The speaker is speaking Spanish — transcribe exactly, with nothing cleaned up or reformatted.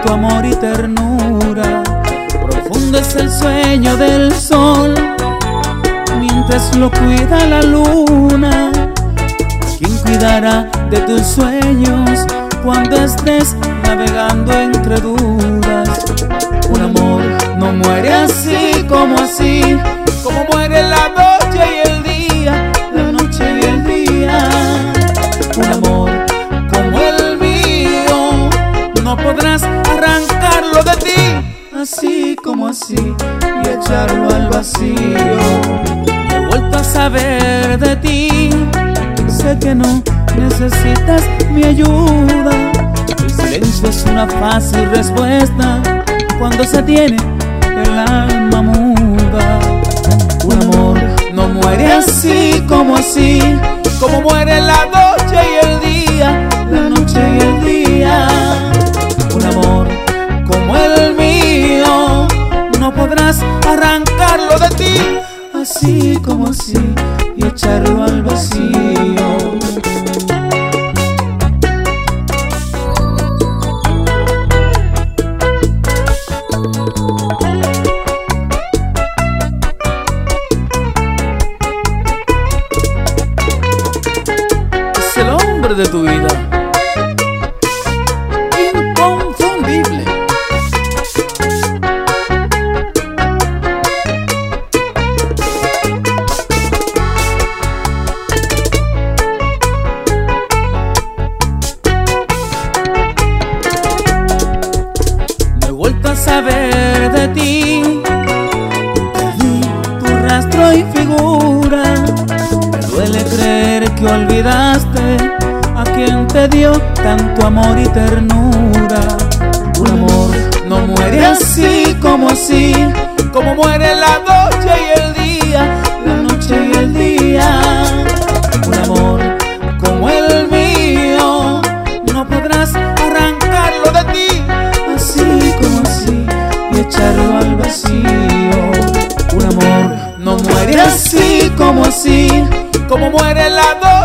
tanto amor y ternura. Profundo es el sueño del sol mientras lo cuida la luna. ¿Quién cuidará de tus sueños cuando estés navegando entre dudas? Un amor no muere así como así, como muere la noche y el día, la noche y el día. Un amor como el mío no podrás arrancarlo de ti, así como así, y echarlo al vacío. He vuelto a saber de ti, sé que no necesitas mi ayuda. El silencio es una fácil respuesta cuando se tiene el alma muda. Un amor no muere así como así, como muere la noche y el día, la noche y el día. Un amor como el mío no podrás arrancarlo de ti, así como así, y echarlo al vacío. Es el hombre de tu vida, inconfundible. A saber de ti, perdí tu rastro y figura. Me duele creer que olvidaste a quien te dio tanto amor y ternura. Un amor no muere así como así, como muere la noche y el día, la noche y el día. Un amor como el mío no podrás arrancarlo de ti, así como así, y echarlo al vacío. Un amor no muere así como así, como muere la noche